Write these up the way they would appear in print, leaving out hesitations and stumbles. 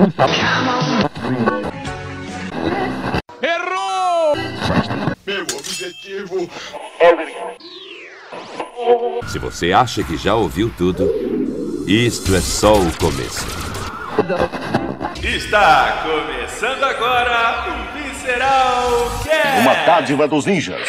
Errou! Meu objetivo... Se você acha que já ouviu tudo, isto é só o começo. Está começando agora o Visceral Cast! Uma dádiva dos ninjas.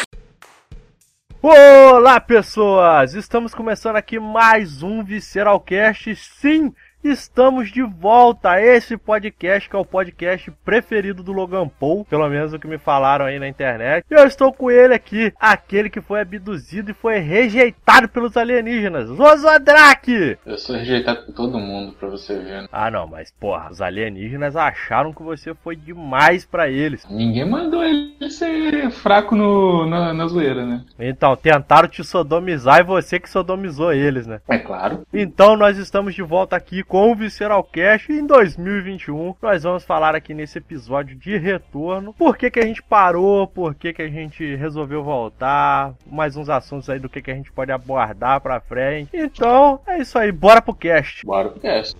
Olá, pessoas! Estamos começando aqui mais um Visceral Cast. Sim, estamos de volta a esse podcast, que é o podcast preferido do Logan Paul, pelo menos o que me falaram aí na internet. E eu estou com ele aqui, aquele que foi abduzido e foi rejeitado pelos alienígenas, Ozodrak! Eu sou rejeitado por todo mundo, pra você ver, né? Ah não, mas porra, os alienígenas acharam que você foi demais pra eles. Ninguém mandou ele ser fraco na zoeira, né? Então, tentaram te sodomizar e você que sodomizou eles, né? É claro. Então, nós estamos de volta aqui com o Visceral Cast em 2021. Nós vamos falar aqui nesse episódio de retorno. Por que a gente parou, por que a gente resolveu voltar, mais uns assuntos aí do que a gente pode abordar pra frente. Então, é isso aí, bora pro cast. Bora pro cast.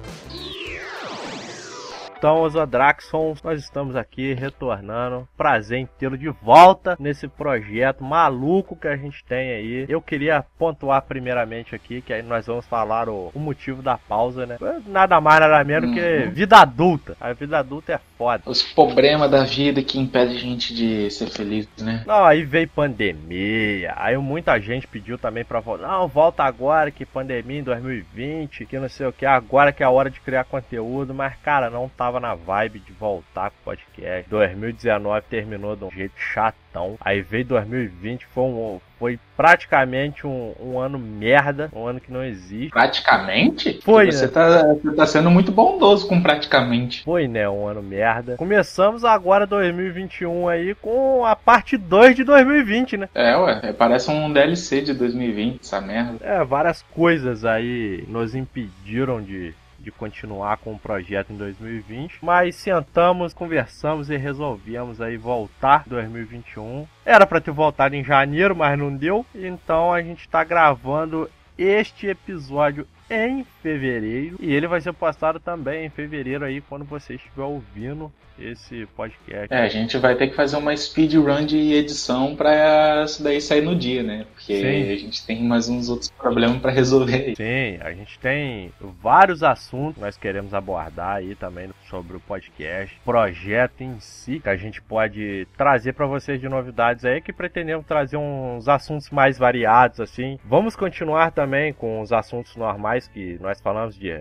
Então, Ozodraxon, nós estamos aqui retornando. Prazer em tê-lo de volta nesse projeto maluco que a gente tem aí. Eu queria pontuar primeiramente aqui, que aí nós vamos falar o motivo da pausa, né? Nada mais, nada menos que vida adulta. A vida adulta é foda. Os problemas da vida que impedem a gente de ser feliz, né? Não, aí veio pandemia. Aí muita gente pediu também pra voltar. Não, volta agora, que pandemia em 2020, que não sei o que. Agora que é a hora de criar conteúdo. Mas, cara, não tava na vibe de voltar com o podcast. 2019 terminou de um jeito chatão. Aí veio 2020, foi praticamente um ano merda, um ano que não existe. Praticamente? Foi, Você né? tá sendo muito bondoso com praticamente. Foi, né? Um ano merda. Começamos agora 2021 aí com a parte 2 de 2020, né? Parece um DLC de 2020, essa merda. Várias coisas aí nos impediram de continuar com o projeto em 2020, mas sentamos, conversamos e resolvemos aí voltar em 2021. Era para ter voltado em janeiro, mas não deu, então a gente está gravando este episódio em fevereiro e ele vai ser postado também em fevereiro aí quando você estiver ouvindo esse podcast. A gente vai ter que fazer uma speedrun de edição pra isso daí sair no dia, né? Porque Sim. A gente tem mais uns outros problemas pra resolver aí. Sim, a gente tem vários assuntos que nós queremos abordar aí também sobre o podcast, projeto em si, que a gente pode trazer pra vocês de novidades aí, que pretendemos trazer uns assuntos mais variados, assim. Vamos continuar também com os assuntos normais que nós falamos de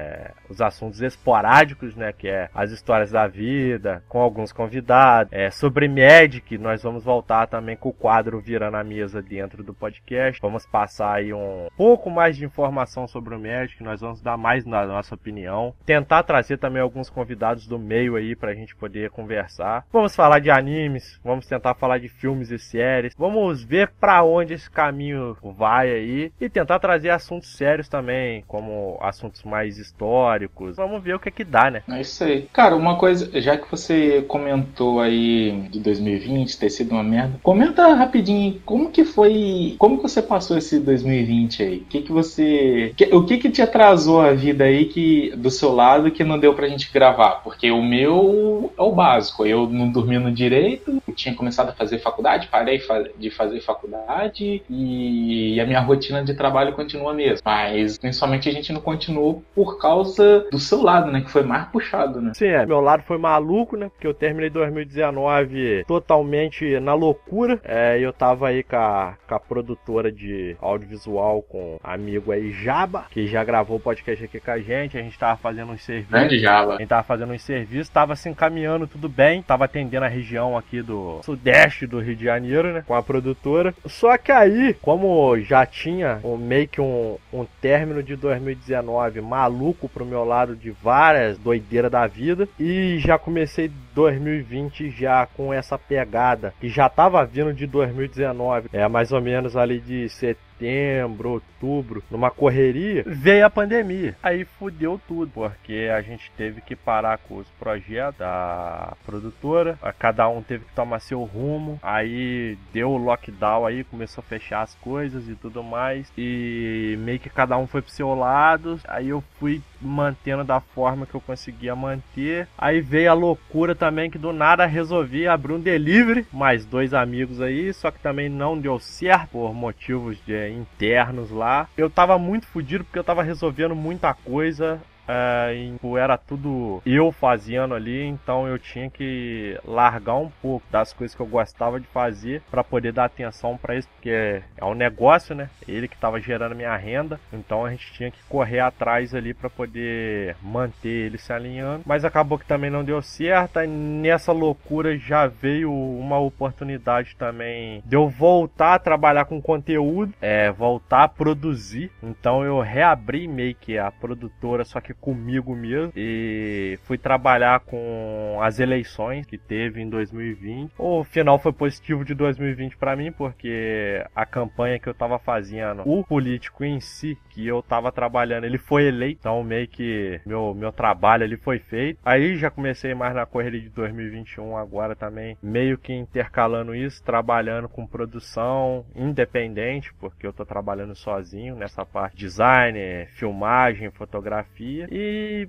os assuntos esporádicos, né? Que é as histórias da vida, com alguns convidados, sobre Magic, nós vamos voltar também com o quadro Virando a Mesa dentro do podcast, vamos passar aí um pouco mais de informação sobre o Magic, nós vamos dar mais na nossa opinião, tentar trazer também alguns convidados do meio aí pra gente poder conversar, vamos falar de animes, vamos tentar falar de filmes e séries, vamos ver pra onde esse caminho vai aí, e tentar trazer assuntos sérios também, como assuntos mais históricos, vamos ver o que dá, né? É isso aí. Cara, uma coisa, já que você comentou aí de 2020 ter sido uma merda, comenta rapidinho como que você passou esse 2020 aí? O que te atrasou a vida aí do seu lado que não deu pra gente gravar? Porque o meu é o básico, eu não dormindo direito, eu tinha começado a fazer faculdade, parei de fazer faculdade e a minha rotina de trabalho continua mesmo, mas principalmente a gente não continuou por causa do seu lado, né, que foi mais puxado, né? Sim, meu lado foi maluco, né? Porque eu terminei 2019 totalmente na loucura. Eu tava aí com a produtora de audiovisual, com um amigo aí, Jaba, que já gravou o podcast aqui com a gente tava fazendo uns serviços. Grande Jaba. A gente tava fazendo uns serviços, tava se encaminhando tudo bem, tava atendendo a região aqui do sudeste do Rio de Janeiro, né? Com a produtora. Só que aí, como já tinha meio que um término de 2019 maluco pro meu lado de várias doideiras da vida, e já comecei 2020 já com essa pegada que já tava vindo de 2019, mais ou menos ali de setembro, outubro, numa correria, veio a pandemia. Aí fudeu tudo, porque a gente teve que parar com os projetos da produtora, cada um teve que tomar seu rumo, aí deu o lockdown aí, começou a fechar as coisas e tudo mais, e meio que cada um foi pro seu lado, aí eu fui mantendo da forma que eu conseguia manter. Aí veio a loucura também que do nada resolvi abrir um delivery, mais 2 amigos aí, só que também não deu certo por motivos internos lá. Eu tava muito fodido porque eu tava resolvendo muita coisa. Era tudo eu fazendo ali, então eu tinha que largar um pouco das coisas que eu gostava de fazer para poder dar atenção para isso, porque é um negócio, né? Ele que estava gerando minha renda, então a gente tinha que correr atrás ali para poder manter ele se alinhando, mas acabou que também não deu certo. E nessa loucura já veio uma oportunidade também de eu voltar a trabalhar com conteúdo, voltar a produzir, então eu reabri meio que a produtora, só que comigo mesmo, e fui trabalhar com as eleições que teve em 2020. O final foi positivo de 2020 para mim, porque a campanha que eu tava fazendo, o político em si que eu tava trabalhando, ele foi eleito, então meio que meu trabalho ali foi feito. Aí já comecei mais na correria de 2021 agora também, meio que intercalando isso, trabalhando com produção independente, porque eu tô trabalhando sozinho nessa parte de design, filmagem, fotografia. E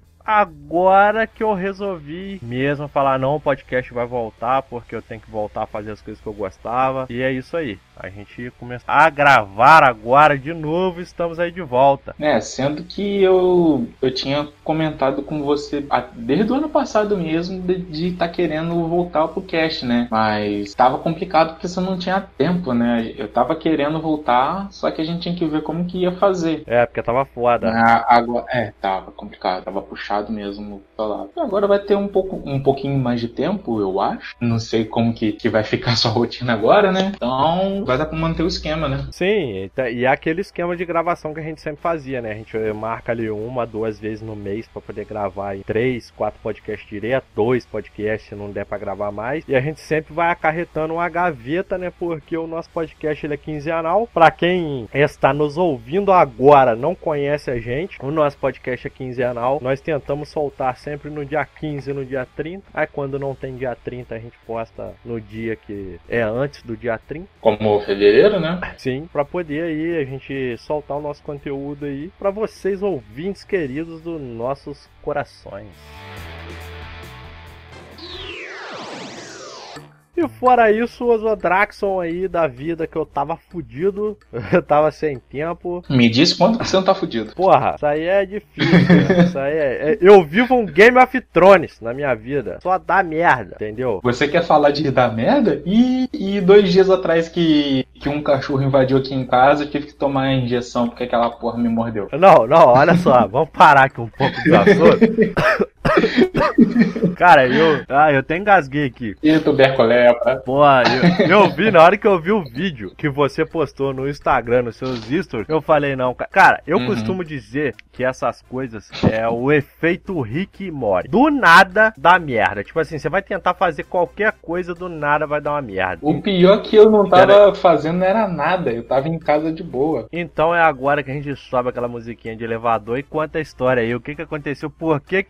agora que eu resolvi mesmo falar, não, o podcast vai voltar, porque eu tenho que voltar a fazer as coisas que eu gostava. E é isso aí. A gente começou a gravar agora de novo, estamos aí de volta. Sendo que eu tinha comentado com você desde o ano passado mesmo de estar querendo voltar pro cast, né? Mas tava complicado porque você não tinha tempo, né? Eu tava querendo voltar, só que a gente tinha que ver como que ia fazer. Porque tava foda. Agora, tava complicado, tava puxado mesmo pra lá. Agora vai ter um pouquinho mais de tempo, eu acho. Não sei como que vai ficar a sua rotina agora, né? Então vai dar pra manter o esquema, né? Sim, e é aquele esquema de gravação que a gente sempre fazia, né? A gente marca ali 1, 2 vezes no mês pra poder gravar em 3, 4 podcasts direto, 2 podcasts se não der pra gravar mais. E a gente sempre vai acarretando uma gaveta, né? Porque o nosso podcast ele é quinzenal. Pra quem está nos ouvindo agora, não conhece a gente, o nosso podcast é quinzenal. Nós tentamos soltar sempre no dia 15 e no dia 30. Aí quando não tem dia 30, a gente posta no dia que é antes do dia 30. Como fevereiro, né? Sim, pra poder aí a gente soltar o nosso conteúdo aí pra vocês, ouvintes queridos dos nossos corações. E fora isso, o Ozodraxon aí da vida que eu tava fudido, eu tava sem tempo. Me diz quando que você não tá fudido. Porra, isso aí é difícil, né? Isso aí eu vivo um Game of Thrones na minha vida, só dá merda, entendeu? Você quer falar de dar merda? E 2 dias atrás que um cachorro invadiu aqui em casa, eu tive que tomar a injeção porque aquela porra me mordeu. Não, olha só, vamos parar aqui um pouco do assunto. Cara, eu até engasguei aqui. E tuberculose. Pô, eu vi, na hora que eu vi o vídeo que você postou no Instagram, nos seus stories, eu falei, não, cara, eu costumo dizer que essas coisas é o efeito Rick e Morty. Do nada dá merda. Tipo assim, você vai tentar fazer qualquer coisa, do nada vai dar uma merda. O pior é que eu não tava fazendo não era nada, eu tava em casa de boa. Então é agora que a gente sobe aquela musiquinha de elevador e conta a história aí. O que aconteceu? Por que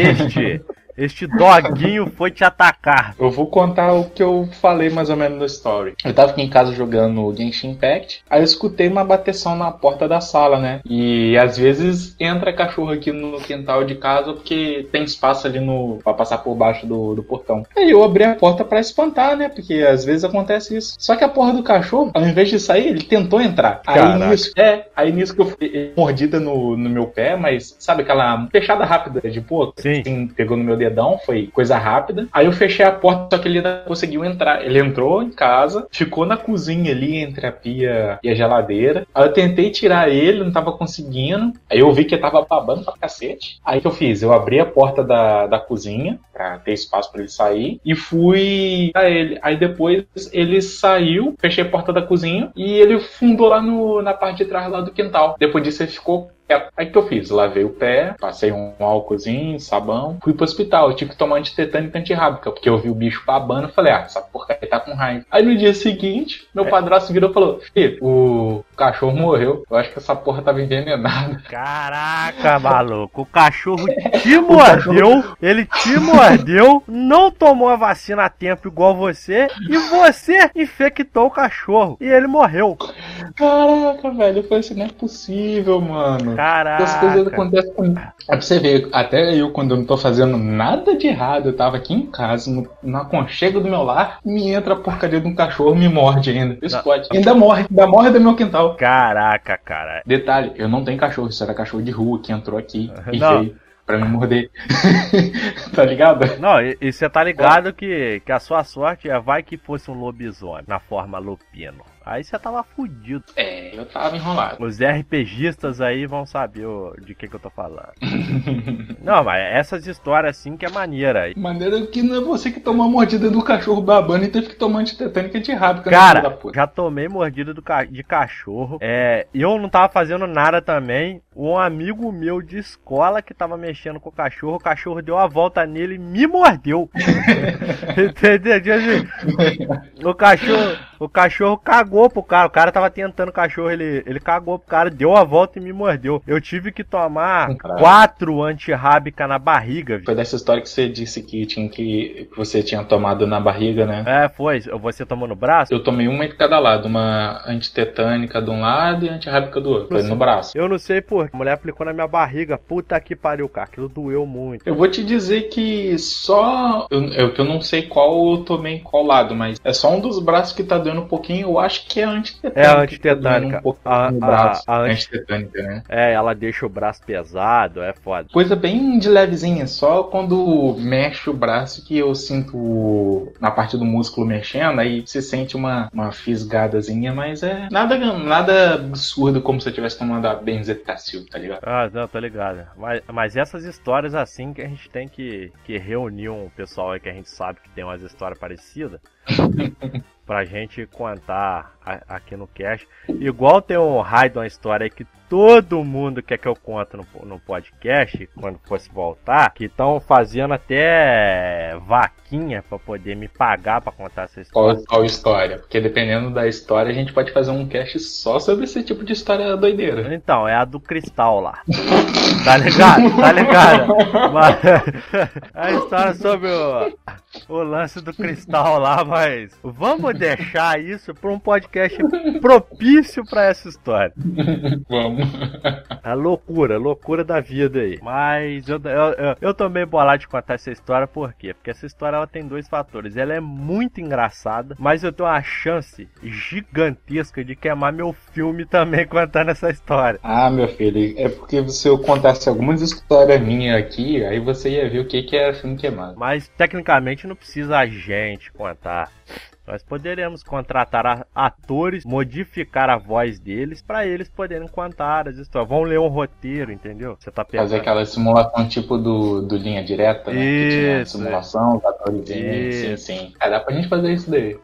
este doguinho foi te atacar? Eu vou contar o que eu falei mais ou menos no story. Eu tava aqui em casa jogando Genshin Impact, aí eu escutei uma bateção na porta da sala, né? E às vezes entra cachorro aqui no quintal de casa porque tem espaço ali pra passar por baixo do portão. Aí eu abri a porta pra espantar, né? Porque às vezes acontece isso. Só que a porra do cachorro, ao invés de sair, ele tentou entrar. Aí nisso que eu fui mordida no meu pé, mas sabe aquela fechada rápida de boca? Sim. Assim, pegou no meu dedão, foi coisa rápida. Aí eu fechei a porta, só que ele ainda conseguiu entrar. Ele entrou em casa, ficou na cozinha ali, entre a pia e a geladeira. Aí eu tentei tirar ele, não tava conseguindo. Aí eu vi que ele tava babando pra cacete. Aí o que eu fiz? Eu abri a porta da cozinha, pra ter espaço pra ele sair, e fui a ele. Aí depois ele saiu, fechei a porta da cozinha, e ele fundou lá na parte de trás lá do quintal. Depois disso ele ficou. Aí que eu fiz? Lavei o pé, passei um álcoolzinho, sabão, fui pro hospital. Eu tive que tomar antitetânico e antirrábica, porque eu vi o bicho babando e falei, essa porcaria tá com raiva. Aí no dia seguinte, meu padrasto virou e falou, filho, o cachorro morreu, eu acho que essa porra tava envenenada. Caraca, maluco, o cachorro te mordeu, ele te mordeu, não tomou a vacina a tempo igual você, e você infectou o cachorro, e ele morreu. Caraca, velho, eu falei assim, não é possível, mano. Caraca. Essas coisas acontecem comigo. É pra você ver, até eu, quando eu não tô fazendo nada de errado, eu tava aqui em casa, no aconchego do meu lar, me entra a porcaria de um cachorro, me morde ainda. Isso pode. Ainda morre do meu quintal. Caraca, cara. Detalhe, eu não tenho cachorro, isso era cachorro de rua que entrou aqui e Não. veio pra me morder. Tá ligado? Não, e você tá ligado que a sua sorte vai que fosse um lobisomem na forma lupino. Aí você tava fudido. Eu tava enrolado. Os RPGistas aí vão saber de que eu tô falando. Não, mas essas histórias assim que é maneira. Maneira que não é você que tomou a mordida do cachorro babando e teve que tomar antitetânica de rápido. Cara, já tomei mordida de cachorro. Eu não tava fazendo nada também. Um amigo meu de escola que tava mexendo com o cachorro deu a volta nele e me mordeu. Entendeu? O cachorro cagou pro cara. O cara tava tentando o cachorro, ele cagou pro cara, deu a volta e me mordeu. Eu tive que tomar 4 antirrábica na barriga. Foi dessa história que você disse que você tinha tomado na barriga, né? Foi. Você tomou no braço? Eu tomei uma de cada lado. Uma antitetânica de um lado e antirrábica do outro. Foi no braço. Eu não sei por que. A mulher aplicou na minha barriga. Puta que pariu, cara. Aquilo doeu muito. Eu vou te dizer que só... Eu não sei qual eu tomei em qual lado, mas é só um dos braços que tá doendo um pouquinho. Eu acho que é a antitetânica. É a antitetânica. A antitetânica, né? Ela deixa o braço pesado. É foda. Coisa bem de levezinha. Só quando mexe o braço que eu sinto na parte do músculo mexendo. Aí você sente uma fisgadazinha, mas é nada absurdo como se eu tivesse tomando a benzetacil, tá ligado? Não, tô ligado. Mas essas histórias assim que a gente tem que reunir um pessoal aí que a gente sabe que tem umas histórias parecidas pra gente contar aqui no cast. Igual tem um raio de uma história aí que todo mundo quer que eu conte no podcast, quando fosse voltar, que estão fazendo até vaquinha pra poder me pagar pra contar essa história. Qual história? Porque dependendo da história, a gente pode fazer um cast só sobre esse tipo de história doideira. Então, é a do cristal lá. Tá ligado? Tá ligado? Mas, a história sobre o lance do cristal lá, mas vamos deixar isso pra um podcast propício pra essa história. Vamos. A loucura da vida aí. Mas eu tô meio bolado de contar essa história, por quê? Porque essa história ela tem 2 fatores. Ela é muito engraçada, mas eu tenho uma chance gigantesca de queimar meu filme também contando essa história. Ah, meu filho, é porque se eu contasse algumas histórias minhas aqui, aí você ia ver o que é filme queimado. Mas tecnicamente não precisa a gente contar. Nós poderemos contratar atores, modificar a voz deles para eles poderem contar as histórias. Vão ler um roteiro, entendeu? Você tá pegando... Fazer aquela simulação tipo do Linha Direta, né? Isso, que tinha simulação, os atores. Sim. Dá pra gente fazer isso daí.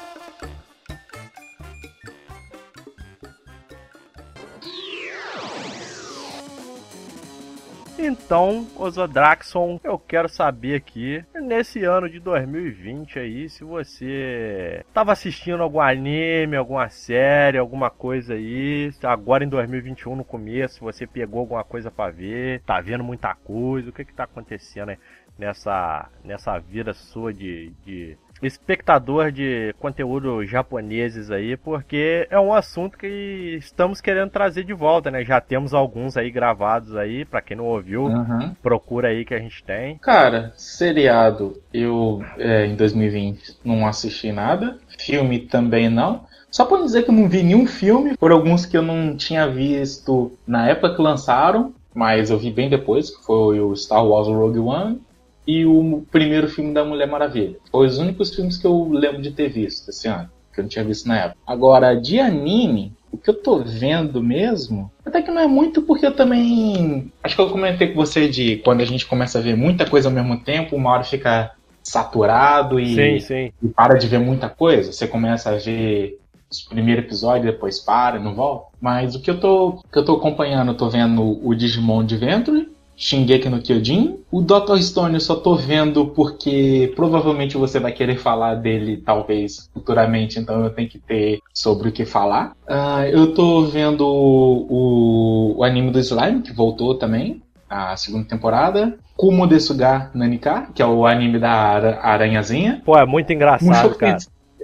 Então, Ozodraxon, eu quero saber aqui, nesse ano de 2020 aí, se você tava assistindo algum anime, alguma série, alguma coisa aí, agora em 2021 no começo, você pegou alguma coisa pra ver, tá vendo muita coisa, o que tá acontecendo aí nessa vida sua de espectador de conteúdo japoneses aí, porque é um assunto que estamos querendo trazer de volta, né? Já temos alguns aí gravados aí, pra quem não ouviu, procura aí que a gente tem. Cara, seriado, eu em 2020 não assisti nada, filme também não. Só pra dizer que eu não vi nenhum filme, por alguns que eu não tinha visto na época que lançaram, mas eu vi bem depois, que foi o Star Wars Rogue One e o primeiro filme da Mulher Maravilha. Foi os únicos filmes que eu lembro de ter visto esse ano, que eu não tinha visto na época. Agora, de anime, o que eu tô vendo mesmo, até que não é muito, porque eu também... Acho que eu comentei com você de quando a gente começa a ver muita coisa ao mesmo tempo, uma hora fica saturado e para de ver muita coisa. Você começa a ver os primeiros episódios, depois para, não volta. Mas o que eu tô acompanhando, eu tô vendo o Digimon Adventure, Shingeki no Kyojin. O Dr. Stone eu só tô vendo porque provavelmente você vai querer falar dele talvez futuramente, então eu tenho que ter sobre o que falar. Eu tô vendo o anime do Slime, que voltou também, a segunda temporada. Kumo Desuga Nanika, que é o anime da aranhazinha. Pô, é muito engraçado, cara.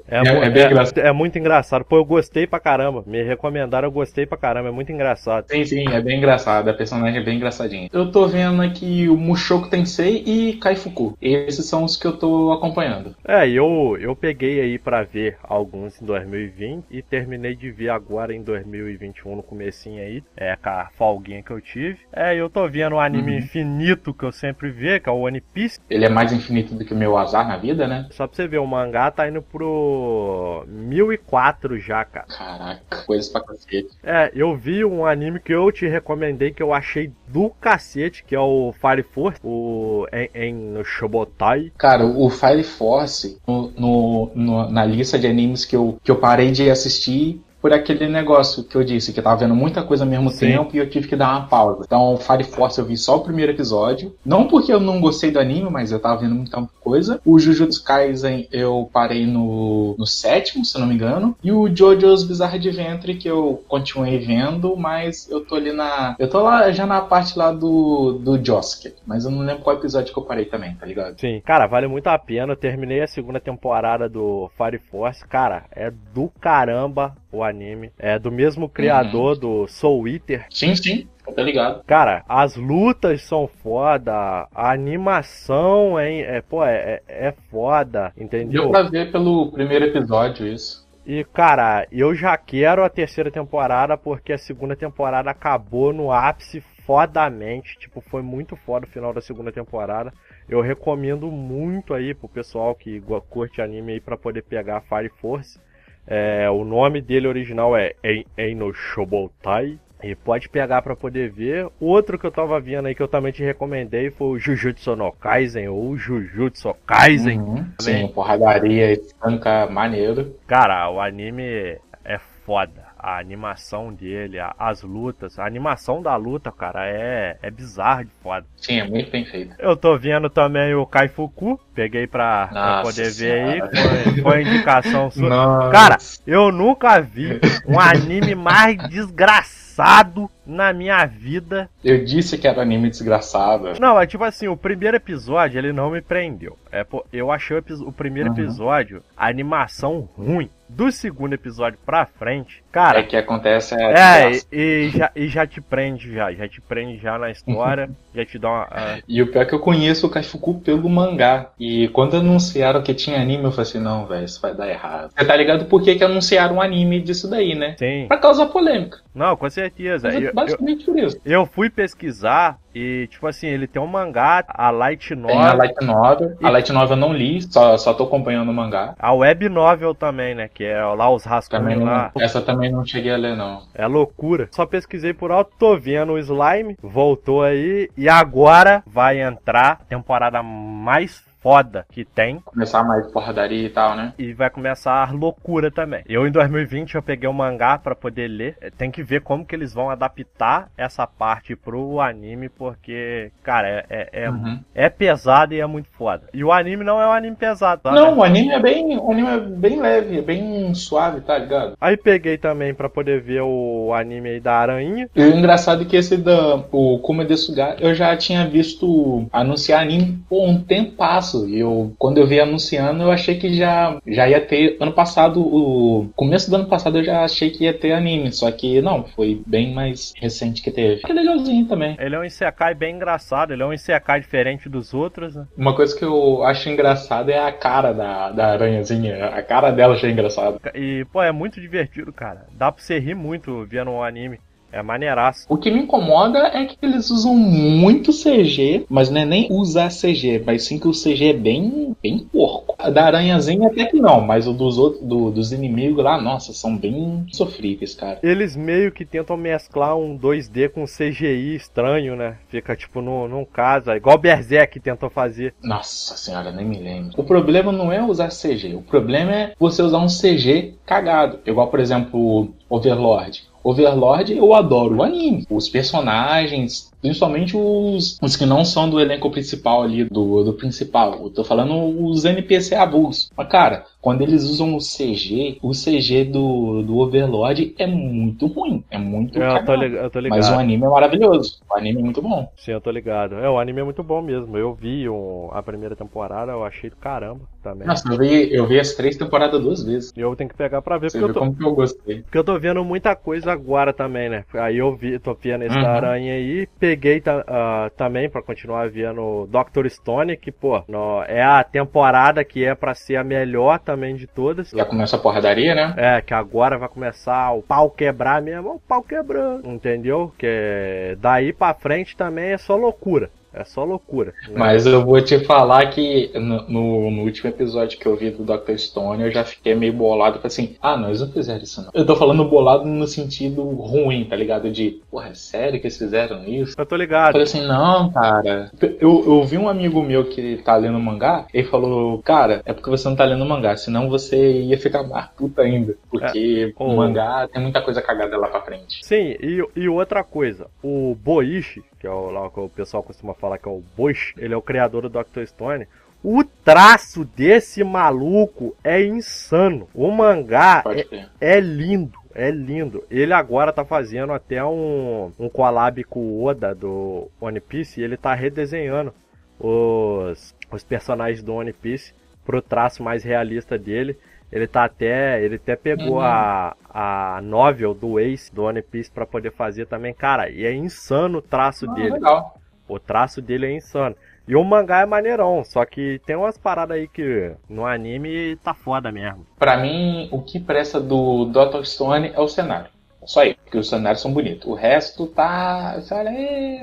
É bem engraçado. É muito engraçado. Pô, eu gostei pra caramba. Me recomendaram, eu gostei pra caramba. É muito engraçado. Sim, é bem engraçado. A personagem é bem engraçadinha. Eu tô vendo aqui o Mushoku Tensei e Kaifuku. Esses são os que eu tô acompanhando. Eu peguei aí pra ver alguns em 2020 e terminei de ver agora em 2021, no comecinho aí. Com a folguinha que eu tive. Eu tô vendo o anime infinito que eu sempre vejo, que é o One Piece. Ele é mais infinito do que o meu azar na vida, né? Só pra você ver, o mangá tá indo pro 1004 já, cara. Caraca, coisas pra cacete. Eu vi um anime que eu te recomendei, que eu achei do cacete, que é o Fire Force, no Shobotai. Cara, o Fire Force, na lista de animes que eu parei de assistir, por aquele negócio que eu disse, que eu tava vendo muita coisa ao mesmo tempo e eu tive que dar uma pausa. Então, o Fire Force eu vi só o primeiro episódio. Não porque eu não gostei do anime, mas eu tava vendo muita coisa. O Jujutsu Kaisen eu parei no 7º, se eu não me engano. E o JoJo's Bizarre Adventure, que eu continuei vendo, mas eu tô ali eu tô lá já na parte lá do Josuke. Mas eu não lembro qual episódio que eu parei também, tá ligado? Sim, cara, vale muito a pena. Eu terminei a segunda temporada do Fire Force. Cara, é do caramba o anime. É do mesmo criador do Soul Eater. Sim, tá ligado. Cara, as lutas são foda, a animação é foda, entendeu? Deu pra ver pelo primeiro episódio isso. E, cara, eu já quero a terceira temporada, porque a segunda temporada acabou no ápice fodamente. Tipo, foi muito foda o final da segunda temporada. Eu recomendo muito aí pro pessoal que curte anime aí pra poder pegar Fire Force. O nome dele original é Eino Shobotai. E pode pegar pra poder ver. Outro que eu tava vendo aí que eu também te recomendei foi o Jujutsu no Kaisen ou Jujutsu Kaisen. Sim, porradaria, estanca maneiro. Cara, o anime é foda. A animação dele, as lutas, a animação da luta, cara, é bizarro de foda. Sim, é muito bem feito. Eu tô vendo também o Kaifuku, peguei pra poder ver aí, foi indicação sua. Nossa. Cara, eu nunca vi um anime mais desgraçado na minha vida. Eu disse que era anime desgraçado. Não, é tipo assim, o primeiro episódio ele não me prendeu. Eu achei o primeiro episódio, a animação ruim. Do segundo episódio pra frente, cara... É que acontece e já te prende já te prende já na história, já te dá uma... E o pior é que eu conheço o Kaifuku pelo mangá. E quando anunciaram que tinha anime, eu falei assim, não, velho, isso vai dar errado. Você tá ligado por que anunciaram um anime disso daí, né? Sim. Pra causar polêmica. Não, com certeza. Basicamente por isso. Eu fui pesquisar e, tipo assim, ele tem um mangá, a Light Novel... Tem a Light Novel. A Light Novel eu não li, só tô acompanhando o mangá. A Web Novel também, né? Que é lá os rascunhos lá. Essa também não cheguei a ler, não. É loucura. Só pesquisei por alto, tô vendo o Slime, voltou aí e agora vai entrar a temporada mais foda que tem. Começar mais porradaria e tal, né? E vai começar a loucura também. Eu, em 2020, eu peguei o mangá pra poder ler. Tem que ver como que eles vão adaptar essa parte pro anime, porque, cara, é pesado e é muito foda. E o anime não é um anime pesado, tá? Não, o anime é bem leve, é bem suave, tá ligado? Aí peguei também pra poder ver o anime aí da Aranha. E o engraçado é que o Kuma Desuga, eu já tinha visto anunciar anime por um tempasso. E quando eu vi anunciando, eu achei que já ia ter ano passado, o começo do ano passado eu já achei que ia ter anime, só que não, foi bem mais recente que teve. Que legalzinho também. Ele é um isekai bem engraçado, ele é um isekai diferente dos outros, né? Uma coisa que eu acho engraçada é a cara da aranhazinha, a cara dela achei engraçada. E, pô, é muito divertido, cara. Dá pra você rir muito vendo um anime. É maneiraço. O que me incomoda é que eles usam muito CG, mas não é nem usar CG, mas sim que o CG é bem porco. A da aranhazinha até que não, mas o dos outros, dos inimigos lá, nossa, são bem sofríveis, cara. Eles meio que tentam mesclar um 2D com CGI estranho, né? Fica tipo num caso, igual o Berserk tentou fazer. Nossa senhora, nem me lembro. O problema não é usar CG, o problema é você usar um CG cagado. Igual, por exemplo, Overlord. Overlord, eu adoro o anime. Os personagens, principalmente os que não são do elenco principal ali, do principal. Eu tô falando os NPC avulsos. Mas, cara, quando eles usam o CG do Overlord é muito ruim. É muito Eu tô ligado. Mas o anime é maravilhoso. O anime é muito bom. Sim, eu tô ligado. O anime é muito bom mesmo. Eu vi a primeira temporada, eu achei do caramba também. Nossa, eu vi as 3 temporadas 2 vezes. E eu tenho que pegar pra ver, Você viu como que eu gostei. porque eu tô vendo muita coisa agora também, né? Aí tô vendo esse da Aranha aí, peguei também pra continuar vendo Dr. Stone, que, pô, é a temporada que é pra ser a melhor também de todas. Já começa a porradaria, né? Que agora vai começar o pau quebrar mesmo, o pau quebrando, entendeu? Que daí pra frente também é só loucura. É só loucura. Né? Mas eu vou te falar que no último episódio que eu vi do Dr. Stone, eu já fiquei meio bolado. Falei assim, não, eles não fizeram isso não. Eu tô falando bolado no sentido ruim, tá ligado? De, porra, é sério que eles fizeram isso? Eu tô ligado. Eu falei assim, não, cara. Eu vi um amigo meu que tá lendo mangá, ele falou, cara, é porque você não tá lendo mangá, senão você ia ficar mais puta ainda. Porque o mangá tem muita coisa cagada lá pra frente. Sim, e outra coisa, o Boichi, que é lá que o pessoal costuma falar que é o Boichi, ele é o criador do Dr. Stone. O traço desse maluco é insano. O mangá é lindo. É lindo. Ele agora tá fazendo até um collab com o Oda do One Piece e ele tá redesenhando os personagens do One Piece pro traço mais realista dele. Ele até pegou a novel do Ace do One Piece pra poder fazer também. Cara, e é insano o traço dele. Legal. O traço dele é insano. E o mangá é maneirão, só que tem umas paradas aí que no anime tá foda mesmo. Pra mim, o que presta do Dr. Stone é o cenário. Só isso, porque os cenários são bonitos. O resto tá... Você olha,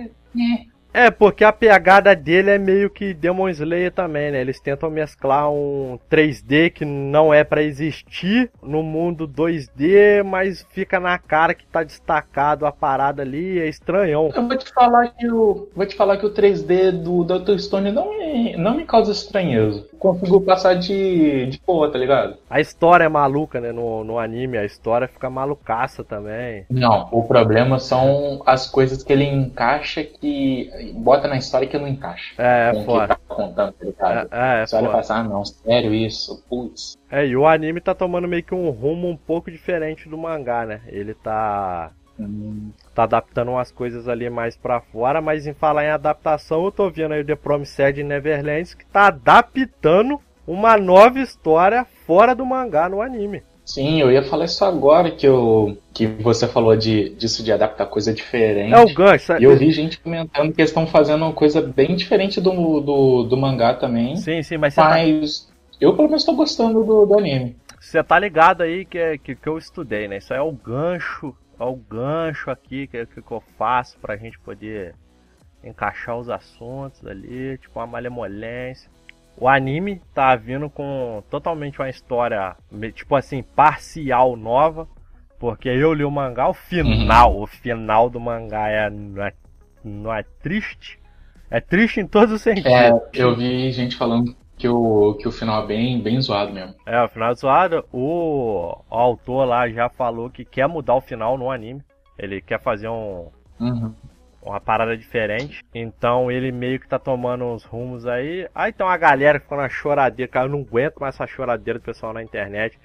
porque a pegada dele é meio que Demon Slayer também, né? Eles tentam mesclar um 3D que não é pra existir no mundo 2D, mas fica na cara que tá destacado a parada ali, é estranhão. Eu vou te falar que o 3D do Dr. Stone não me causa estranheza. Consigo passar de boa, tá ligado? A história é maluca, né? No anime, a história fica malucaça também. Não, o problema são as coisas que ele encaixa que... Bota na história que não encaixa. Foda. Tá contando, tá ligado? Você olha e fala, não, sério isso? Putz. E o anime tá tomando meio que um rumo um pouco diferente do mangá, né? Ele tá adaptando umas coisas ali mais pra fora, mas em falar em adaptação, eu tô vendo aí o The Promised Neverland que tá adaptando uma nova história fora do mangá no anime. Sim, eu ia falar isso agora que você falou disso de adaptar coisa diferente. É o gancho. E eu vi gente comentando que eles estão fazendo uma coisa bem diferente do mangá também. Sim, mas eu pelo menos estou gostando do anime. Você tá ligado aí que eu estudei, né? Isso aí é o gancho aqui que eu faço pra gente poder encaixar os assuntos ali, tipo uma malemolência. O anime tá vindo com totalmente uma história, tipo assim, parcial nova, porque eu li o mangá, o final do mangá não é triste? É triste em todos os sentidos. Eu vi gente falando que o final é bem zoado mesmo. O final é zoado. O autor lá já falou que quer mudar o final no anime. Ele quer fazer uma parada diferente. Então ele meio que tá tomando uns rumos aí. Aí tem uma galera que ficou na choradeira. Cara, eu não aguento mais essa choradeira do pessoal na internet.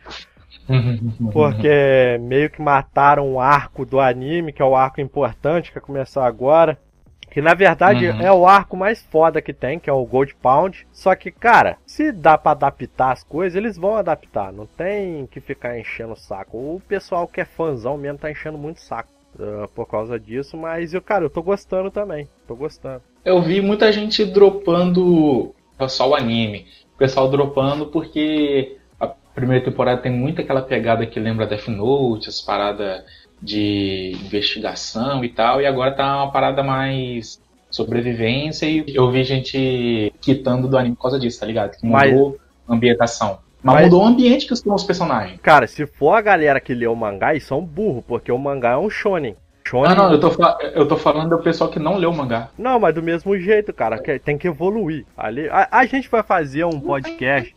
Porque meio que mataram o arco do anime, que é o arco importante, que vai começar agora. Que na verdade é o arco mais foda que tem, que é o Gold Pound. Só que, cara, se dá pra adaptar as coisas, eles vão adaptar. Não tem que ficar enchendo o saco. O pessoal que é fãzão mesmo tá enchendo muito o saco por causa disso. Mas, eu tô gostando também. Tô gostando. Eu vi muita gente dropando só o anime. O pessoal dropando porque a primeira temporada tem muito aquela pegada que lembra Death Note, as paradas de investigação e tal, e agora tá uma parada mais sobrevivência, e eu vi gente quitando do anime por causa disso, tá ligado? Que mudou a ambientação. Mas mudou o ambiente que estão os personagens. Cara, se for a galera que leu o mangá, eles são burro, porque o mangá é um shonen. Não, eu tô falando do pessoal que não leu o mangá. Não, mas do mesmo jeito, cara, tem que evoluir. A gente vai fazer um podcast,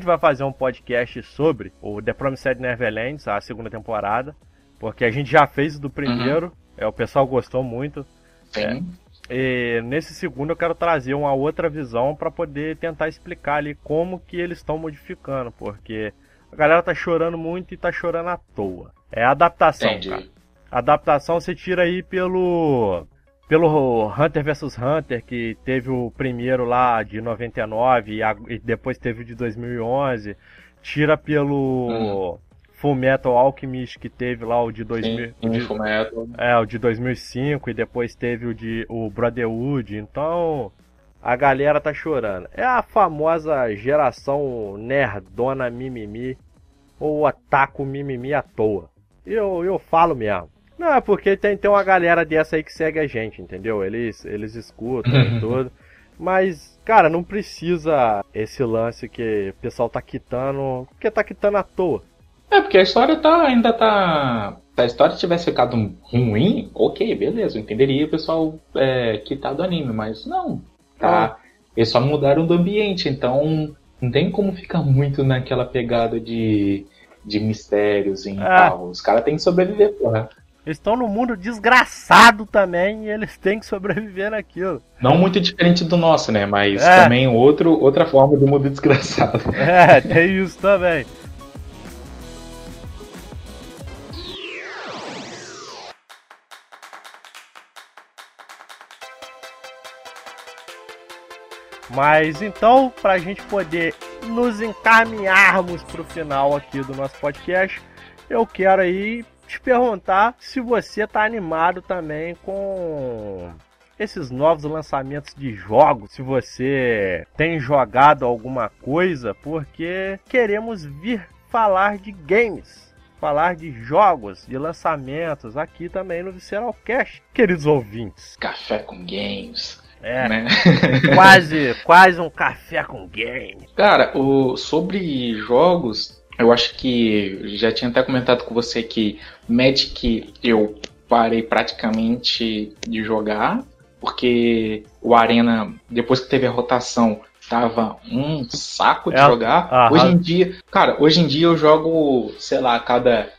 sobre o The Promised Neverland, a segunda temporada. Porque a gente já fez o do primeiro, o pessoal gostou muito. Sim. E nesse segundo eu quero trazer uma outra visão para poder tentar explicar ali como que eles estão modificando. Porque a galera tá chorando muito e tá chorando à toa. É a adaptação, Entendi. cara. A adaptação você tira aí pelo Hunter vs Hunter, que teve o primeiro lá de 99 e depois teve o de 2011. Tira pelo Fullmetal Alchemist, que teve lá o de 2000, o de 2005 e depois teve o Brotherhood. Então a galera tá chorando. É a famosa geração nerdona mimimi ou otaku mimimi à toa. Eu falo mesmo. Não, é porque tem uma galera dessa aí que segue a gente, entendeu? Eles escutam e tudo. Mas, cara, não precisa esse lance que o pessoal tá quitando, porque tá quitando à toa. É, porque a história ainda tá... Se a história tivesse ficado ruim, ok, beleza, eu entenderia o pessoal quitar do anime, mas não. Tá? Eles só mudaram do ambiente, então não tem como ficar muito naquela pegada de mistérios e tal. Os caras têm que sobreviver, porra. Eles estão num mundo desgraçado também e eles têm que sobreviver naquilo. Não muito diferente do nosso, né? Mas também outra forma do mundo desgraçado. Tem isso também. Mas então, pra gente poder nos encaminharmos pro final aqui do nosso podcast, eu quero aí te perguntar se você tá animado também com esses novos lançamentos de jogos, se você tem jogado alguma coisa, porque queremos vir falar de games, falar de jogos, de lançamentos aqui também no Visceral Cast, queridos ouvintes. Café com games. Né? quase um café com game. Cara, sobre jogos, eu acho que já tinha até comentado com você que Magic eu parei praticamente de jogar, porque o Arena, depois que teve a rotação, tava um saco de jogar. Hoje em dia eu jogo, sei lá, a cada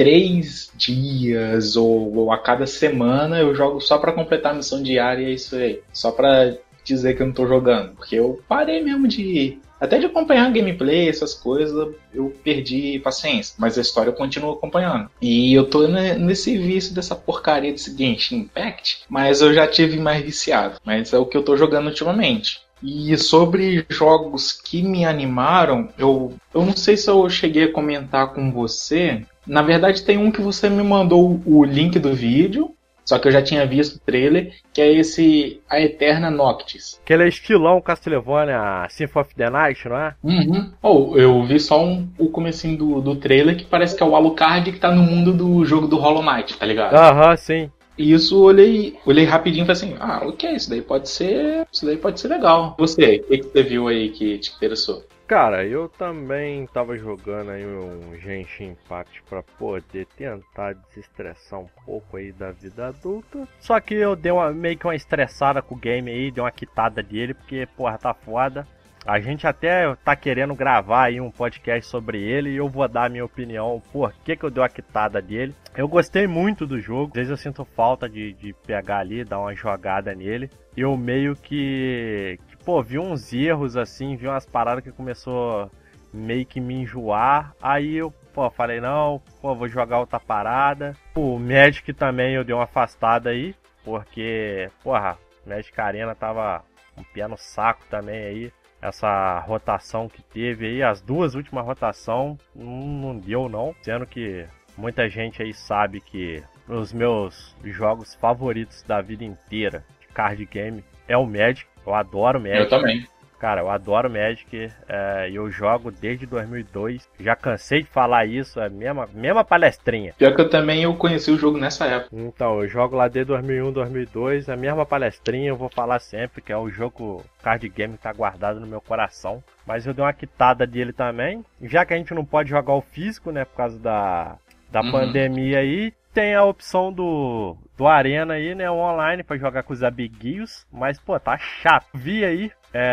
3 dias ou a cada semana eu jogo só pra completar a missão diária e é isso aí. Só pra dizer que eu não tô jogando. Porque eu parei mesmo até de acompanhar gameplay, essas coisas, eu perdi paciência. Mas a história eu continuo acompanhando. E eu tô nesse vício dessa porcaria desse Genshin Impact, mas eu já tive mais viciado. Mas é o que eu tô jogando ultimamente. E sobre jogos que me animaram, eu não sei se eu cheguei a comentar com você. Na verdade tem um que você me mandou o link do vídeo, só que eu já tinha visto o trailer, que é esse A Eterna Noctis. Que ele é estilão Castlevania Symphony of the Night, não é? Uhum. Eu vi só o comecinho do trailer, que parece que é o Alucard que tá no mundo do jogo do Hollow Knight, tá ligado? Aham, sim. E isso olhei rapidinho e falei assim, ok, isso daí pode ser legal. Você, o que você viu aí que te interessou? Cara, eu também tava jogando aí um Genshin Impact pra poder tentar desestressar um pouco aí da vida adulta. Só que eu dei meio que uma estressada com o game aí, dei uma quitada dele, porque, porra, tá foda. A gente até tá querendo gravar aí um podcast sobre ele e eu vou dar a minha opinião por que eu dei uma quitada dele. Eu gostei muito do jogo, às vezes eu sinto falta de pegar ali, dar uma jogada nele. Eu meio que vi uns erros assim, vi umas paradas que começou meio que me enjoar. Aí eu, falei, não, vou jogar outra parada. O Magic também eu dei uma afastada aí, porque, Magic Arena tava um pé no saco também aí. Essa rotação que teve aí, as duas últimas rotações, não deu não. Sendo que muita gente aí sabe que os meus jogos favoritos da vida inteira de card game é o Magic. Eu adoro Magic. Eu também. Cara, eu adoro Magic, eu jogo desde 2002, já cansei de falar isso, é a mesma palestrinha. Pior que eu conheci o jogo nessa época. Então, eu jogo lá desde 2001, 2002, a mesma palestrinha, eu vou falar sempre, que é o jogo card game que tá guardado no meu coração. Mas eu dei uma quitada dele também, já que a gente não pode jogar o físico, né, por causa da pandemia aí. Tem a opção do Arena aí, né, online, pra jogar com os amiguinhos, mas, tá chato. Vi aí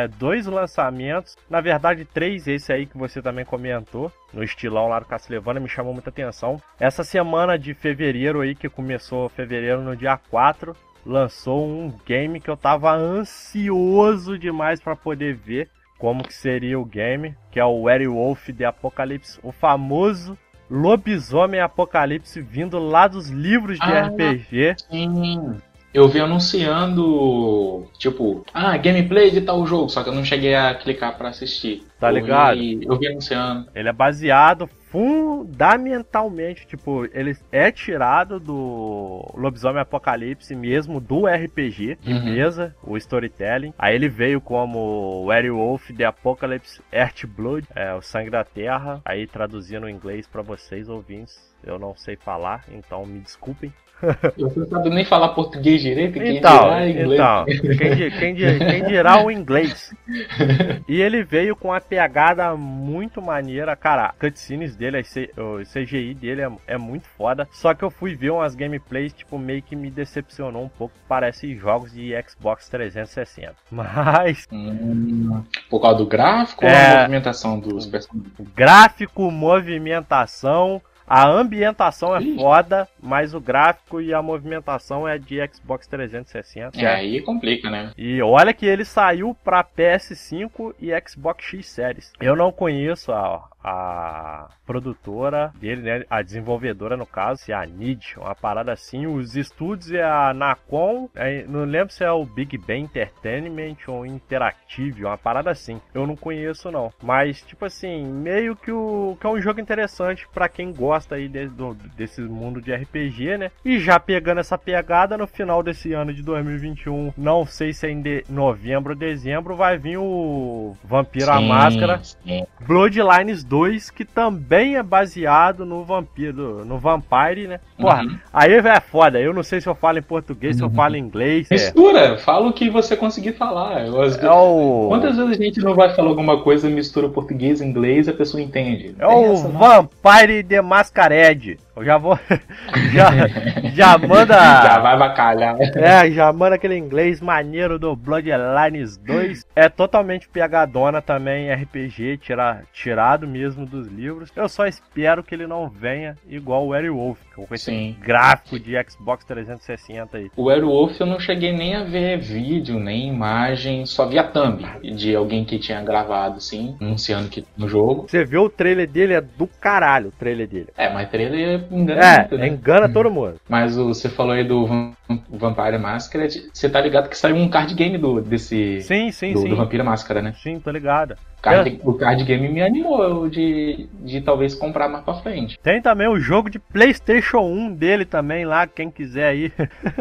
2 lançamentos, na verdade 3, esse aí que você também comentou, no estilão lá do Castlevania, me chamou muita atenção. Essa semana de fevereiro aí, que começou fevereiro no dia 4, lançou um game que eu tava ansioso demais pra poder ver, como que seria o game, que é o Werewolf the Apocalypse, o famoso lobisomem apocalipse vindo lá dos livros de RPG. Sim. Eu vi anunciando, tipo, gameplay de tal jogo, só que eu não cheguei a clicar pra assistir. Tá ligado? Eu vi anunciando. Ele é baseado fundamentalmente, tipo, ele é tirado do Lobisomem Apocalipse mesmo, do RPG de mesa, o storytelling. Aí ele veio como Werewolf the Apocalypse Earthblood, o Sangue da Terra. Aí traduzindo em inglês pra vocês, ouvintes, eu não sei falar, então me desculpem. Eu não sabe nem falar português direito, quem dirá o inglês. E ele veio com uma pegada muito maneira, cara. A cutscenes dele, o CGI dele é muito foda. Só que eu fui ver umas gameplays, tipo, meio que me decepcionou um pouco. Parece jogos de Xbox 360. Mas... por causa do gráfico ou a movimentação dos personagens? Gráfico, movimentação... A ambientação é foda, mas o gráfico e a movimentação é de Xbox 360. Aí complica, né? E olha que ele saiu pra PS5 e Xbox X Series. Eu não conheço a produtora dele, né? A desenvolvedora, no caso, se é a Nid, uma parada assim. Os estúdios é a Nacon, não lembro se é o Big Ben Entertainment ou Interactive, uma parada assim. Eu não conheço, não. Mas, tipo assim, meio que é um jogo interessante pra quem gosta aí desse mundo de RPG, né? E já pegando essa pegada, no final desse ano de 2021, não sei se é em novembro ou dezembro, vai vir o Vampiro à Máscara Bloodlines 2, que também é baseado no Vampire, né? Porra, aí é foda. Eu não sei se eu falo em português, se eu falo em inglês. Mistura, fala o que você conseguir falar. Quantas vezes a gente não vai falar alguma coisa, mistura português e inglês, a pessoa entende? É o Vampire The Masquerade. Eu já vou... já manda... Já vai bacalhar. Já manda aquele inglês maneiro do Bloodlines 2. É totalmente pegadona também, RPG, tirado mesmo dos livros. Eu só espero que ele não venha igual o Werewolf, com esse gráfico de Xbox 360 aí. O Werewolf eu não cheguei nem a ver vídeo, nem imagem, só vi a thumb de alguém que tinha gravado, assim, anunciando que no jogo. Você viu o trailer dele, é do caralho o trailer dele. Mas trailer engana muito, né? Engana todo mundo. Mas você falou aí do Vampire Masquerade, você tá ligado que saiu um card game desse... Sim. Do Vampiro Máscara, né? Sim, tô ligado. O card game me animou de talvez comprar mais pra frente. Tem também o jogo de PlayStation 1 dele também lá, quem quiser aí.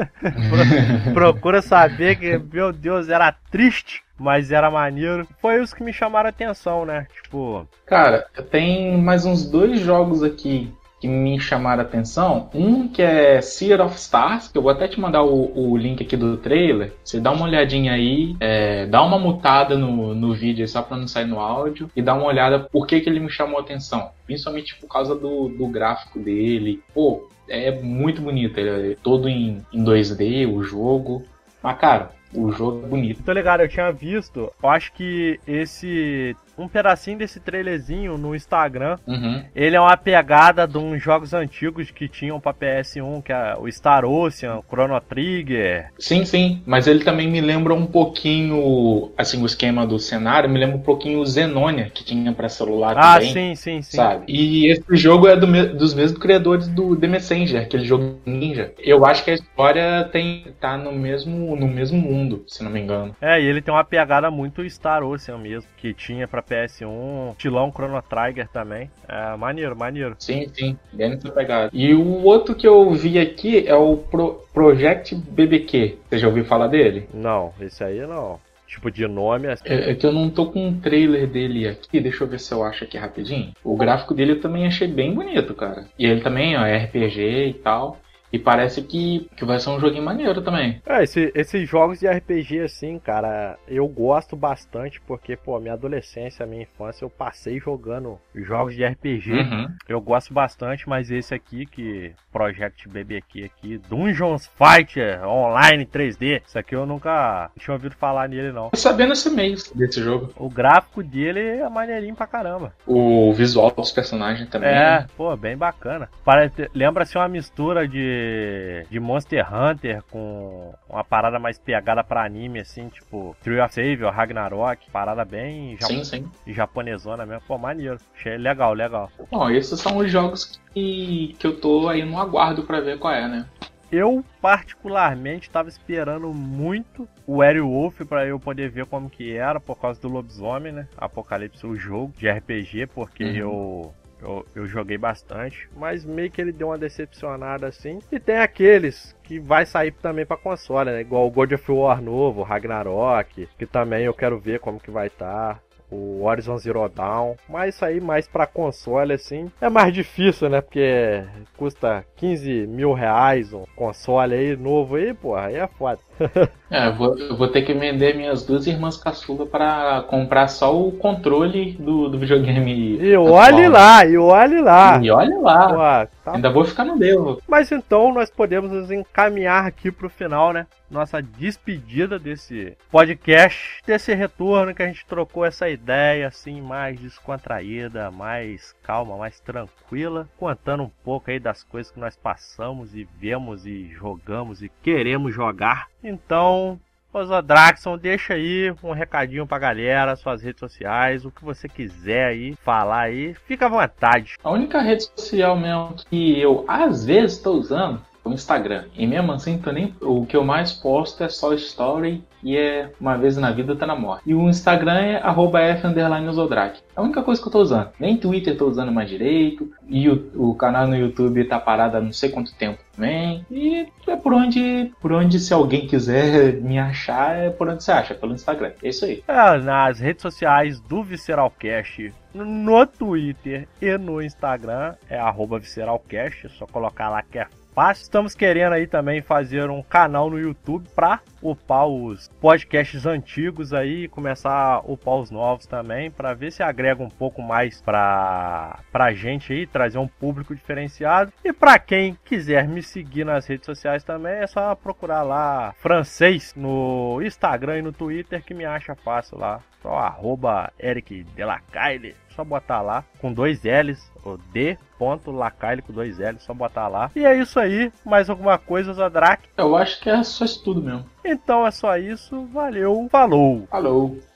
Procura saber que, meu Deus, era triste, mas era maneiro. Foi os que me chamaram a atenção, né? Tipo... Cara, tem mais uns 2 jogos aqui que me chamaram a atenção. Um que é Sea of Stars, que eu vou até te mandar o link aqui do trailer. Você dá uma olhadinha aí, dá uma mutada no vídeo só pra não sair no áudio, e dá uma olhada por que ele me chamou a atenção. Principalmente por causa do gráfico dele. Pô, é muito bonito. Ele é todo em 2D, o jogo. Mas, cara, o jogo é bonito. Tô ligado, eu tinha visto, eu acho que um pedacinho desse trailerzinho no Instagram, ele é uma pegada de uns jogos antigos que tinham pra PS1, que é o Star Ocean, Chrono Trigger. Sim, mas ele também me lembra um pouquinho, assim, o esquema do cenário, me lembra um pouquinho o Zenonia, que tinha pra celular também. Sim. Sabe? E esse jogo é dos mesmos criadores do The Messenger, aquele jogo ninja. Eu acho que a história tá no mesmo mundo, se não me engano. E ele tem uma pegada muito Star Ocean mesmo, que tinha pra PS1, estilão Chrono Trigger também. É maneiro. Sim, bem nessa pegada. E o outro que eu vi aqui é o Project BBQ. Você já ouviu falar dele? Não, esse aí não. Tipo de nome assim. É que eu não tô com um trailer dele aqui, deixa eu ver se eu acho aqui rapidinho. O gráfico dele eu também achei bem bonito, cara. E ele também, é RPG e tal. E parece que vai ser um joguinho maneiro também. Esses jogos de RPG, assim, cara, eu gosto bastante porque, pô, minha adolescência, minha infância, eu passei jogando jogos de RPG. Eu gosto bastante, mas esse aqui, Project BBQ aqui, Dungeons Fighter Online 3D, isso aqui eu nunca tinha ouvido falar nele, não. Tô sabendo esse mês desse jogo. O gráfico dele é maneirinho pra caramba. O visual dos personagens também. Pô, bem bacana. Lembra-se uma mistura de de Monster Hunter com uma parada mais pegada pra anime, assim, tipo Tree of Savior, Ragnarok, parada bem Sim. japonesona mesmo. Pô, maneiro. Achei legal. Bom, esses são os jogos que eu tô aí no aguardo pra ver qual é, né? Eu, particularmente, estava esperando muito o Werewolf para eu poder ver como que era, por causa do lobisomem, né? Apocalipse, o jogo de RPG, porque eu joguei bastante, mas meio que ele deu uma decepcionada assim. E tem aqueles que vai sair também para console, né? Igual o God of War novo, Ragnarok, que também eu quero ver como que vai estar. O Horizon Zero Dawn, mas isso aí mais pra console, assim, é mais difícil, né, porque custa 15 mil reais um console aí, novo aí, porra, aí é foda. Eu vou ter que vender minhas 2 irmãs caçula pra comprar só o controle do videogame. E olhe lá. E olhe lá. Pô, tá... Ainda vou ficar no devo. Mas então nós podemos nos encaminhar aqui pro final, né? Nossa despedida desse podcast, desse retorno que a gente trocou essa ideia assim mais descontraída, mais calma, mais tranquila, contando um pouco aí das coisas que nós passamos e vemos e jogamos e queremos jogar. Então, ô Zodraxon, deixa aí um recadinho pra galera, suas redes sociais, o que você quiser aí, falar aí, fica à vontade. A única rede social mesmo que eu às vezes estou usando é o Instagram. E mesmo assim, o que eu mais posto é só story e é uma vez na vida tá na morte. E o Instagram é @f_zodrak. É a única coisa que eu tô usando. Nem Twitter tô usando mais direito. E o canal no YouTube tá parado há não sei quanto tempo também. E é por onde se alguém quiser me achar, é por onde você acha, pelo Instagram. É isso aí. Nas redes sociais do Visceralcast, no Twitter e no Instagram é @visceralcast, é só colocar lá que é fácil. Estamos querendo aí também fazer um canal no YouTube pra upar os podcasts antigos aí e começar a upar os novos também, pra ver se agrega um pouco mais pra gente aí, trazer um público diferenciado. E pra quem quiser me seguir nas redes sociais também, é só procurar lá francês no Instagram e no Twitter que me acha fácil lá. Só @Eric Delacaille, só botar lá com 2 L's, o D.Lacaille com 2 L's, só botar lá. E é isso aí, mais alguma coisa, Zodrak? Eu acho que é só isso tudo mesmo. Então é só isso, valeu, falou! Falou!